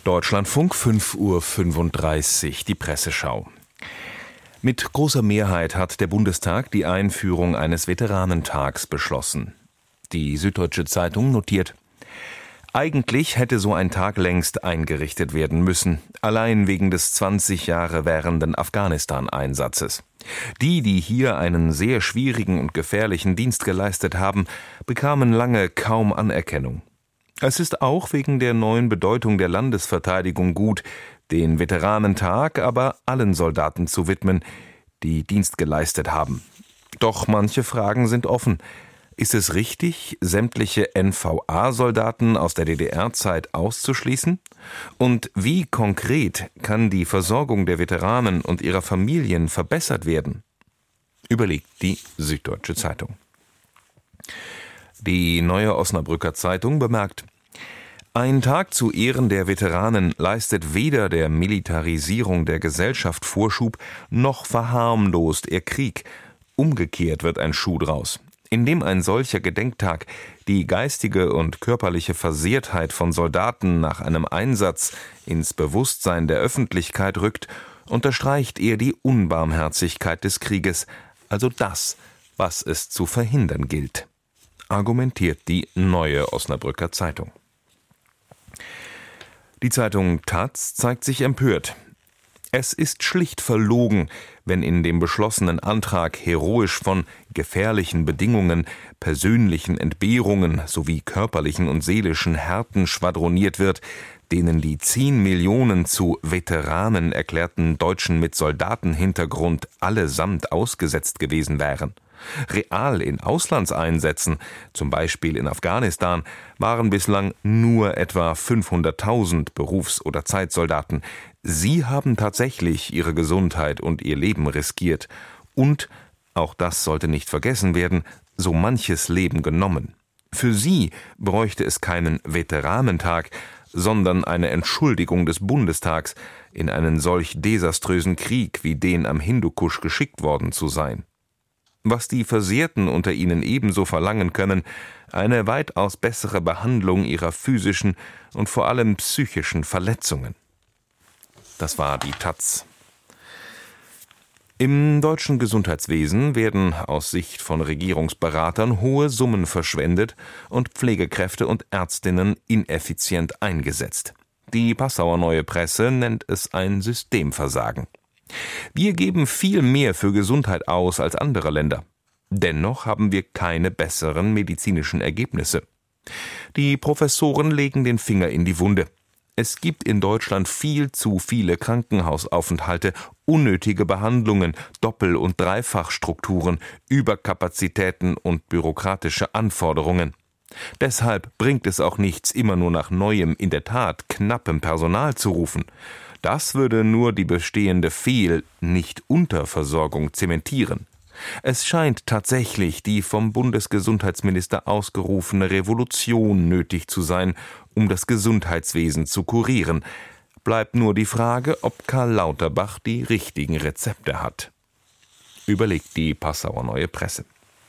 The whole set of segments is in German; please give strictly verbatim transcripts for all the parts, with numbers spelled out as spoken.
Deutschlandfunk, fünf Uhr fünfunddreißig, die Presseschau. Mit großer Mehrheit hat der Bundestag die Einführung eines Veteranentags beschlossen. Die Süddeutsche Zeitung notiert: Eigentlich hätte so ein Tag längst eingerichtet werden müssen, allein wegen des zwanzig Jahre währenden Afghanistan-Einsatzes. Die, die hier einen sehr schwierigen und gefährlichen Dienst geleistet haben, bekamen lange kaum Anerkennung. Es ist auch wegen der neuen Bedeutung der Landesverteidigung gut, den Veteranentag aber allen Soldaten zu widmen, die Dienst geleistet haben. Doch manche Fragen sind offen. Ist es richtig, sämtliche N V A-Soldaten aus der D D R-Zeit auszuschließen? Und wie konkret kann die Versorgung der Veteranen und ihrer Familien verbessert werden? Überlegt die Süddeutsche Zeitung. Die Neue Osnabrücker Zeitung bemerkt: Ein Tag zu Ehren der Veteranen leistet weder der Militarisierung der Gesellschaft Vorschub, noch verharmlost er Krieg. Umgekehrt wird ein Schuh draus. Indem ein solcher Gedenktag die geistige und körperliche Versehrtheit von Soldaten nach einem Einsatz ins Bewusstsein der Öffentlichkeit rückt, unterstreicht er die Unbarmherzigkeit des Krieges, also das, was es zu verhindern gilt, argumentiert die Neue Osnabrücker Zeitung. Die Zeitung taz zeigt sich empört. Es ist schlicht verlogen, wenn in dem beschlossenen Antrag heroisch von gefährlichen Bedingungen, persönlichen Entbehrungen sowie körperlichen und seelischen Härten schwadroniert wird, denen die zehn Millionen zu Veteranen erklärten Deutschen mit Soldatenhintergrund allesamt ausgesetzt gewesen wären. Real in Auslandseinsätzen, zum Beispiel in Afghanistan, waren bislang nur etwa fünfhunderttausend Berufs- oder Zeitsoldaten. Sie haben tatsächlich ihre Gesundheit und ihr Leben riskiert und, auch das sollte nicht vergessen werden, so manches Leben genommen. Für sie bräuchte es keinen Veteranentag, sondern eine Entschuldigung des Bundestags, in einen solch desaströsen Krieg wie den am Hindukusch geschickt worden zu sein. Was die Versehrten unter ihnen ebenso verlangen können, eine weitaus bessere Behandlung ihrer physischen und vor allem psychischen Verletzungen. Das war die taz. Im deutschen Gesundheitswesen werden aus Sicht von Regierungsberatern hohe Summen verschwendet und Pflegekräfte und Ärztinnen ineffizient eingesetzt. Die Passauer Neue Presse nennt es ein Systemversagen. Wir geben viel mehr für Gesundheit aus als andere Länder. Dennoch haben wir keine besseren medizinischen Ergebnisse. Die Professoren legen den Finger in die Wunde. Es gibt in Deutschland viel zu viele Krankenhausaufenthalte, unnötige Behandlungen, Doppel- und Dreifachstrukturen, Überkapazitäten und bürokratische Anforderungen. Deshalb bringt es auch nichts, immer nur nach neuem, in der Tat knappem Personal zu rufen. Das würde nur die bestehende Fehl-, nicht Unterversorgung zementieren. Es scheint tatsächlich die vom Bundesgesundheitsminister ausgerufene Revolution nötig zu sein, um das Gesundheitswesen zu kurieren. Bleibt nur die Frage, ob Karl Lauterbach die richtigen Rezepte hat. Überlegt die Passauer Neue Presse.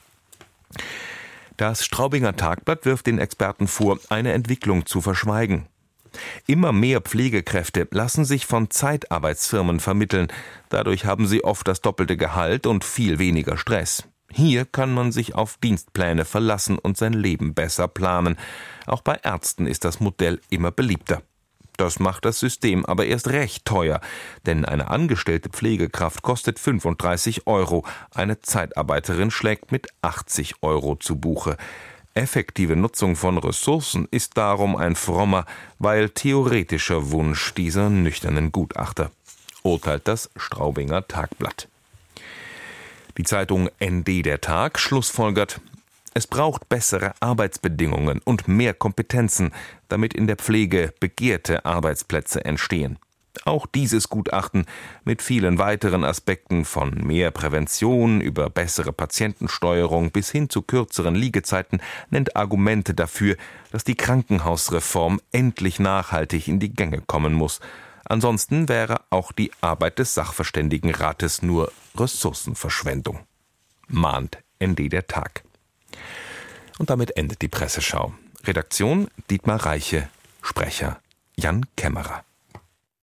Das Straubinger Tagblatt wirft den Experten vor, eine Entwicklung zu verschweigen. Immer mehr Pflegekräfte lassen sich von Zeitarbeitsfirmen vermitteln. Dadurch haben sie oft das doppelte Gehalt und viel weniger Stress. Hier kann man sich auf Dienstpläne verlassen und sein Leben besser planen. Auch bei Ärzten ist das Modell immer beliebter. Das macht das System aber erst recht teuer, denn eine angestellte Pflegekraft kostet fünfunddreißig Euro, eine Zeitarbeiterin schlägt mit achtzig Euro zu Buche. Effektive Nutzung von Ressourcen ist darum ein frommer, weil theoretischer Wunsch dieser nüchternen Gutachter, urteilt das Straubinger Tagblatt. Die Zeitung N D der Tag schlussfolgert: Es braucht bessere Arbeitsbedingungen und mehr Kompetenzen, damit in der Pflege begehrte Arbeitsplätze entstehen. Auch dieses Gutachten mit vielen weiteren Aspekten von mehr Prävention über bessere Patientensteuerung bis hin zu kürzeren Liegezeiten nennt Argumente dafür, dass die Krankenhausreform endlich nachhaltig in die Gänge kommen muss. Ansonsten wäre auch die Arbeit des Sachverständigenrates nur Ressourcenverschwendung, mahnt N D der Tag. Und damit endet die Presseschau. Redaktion Dietmar Reiche, Sprecher Jan Kämmerer.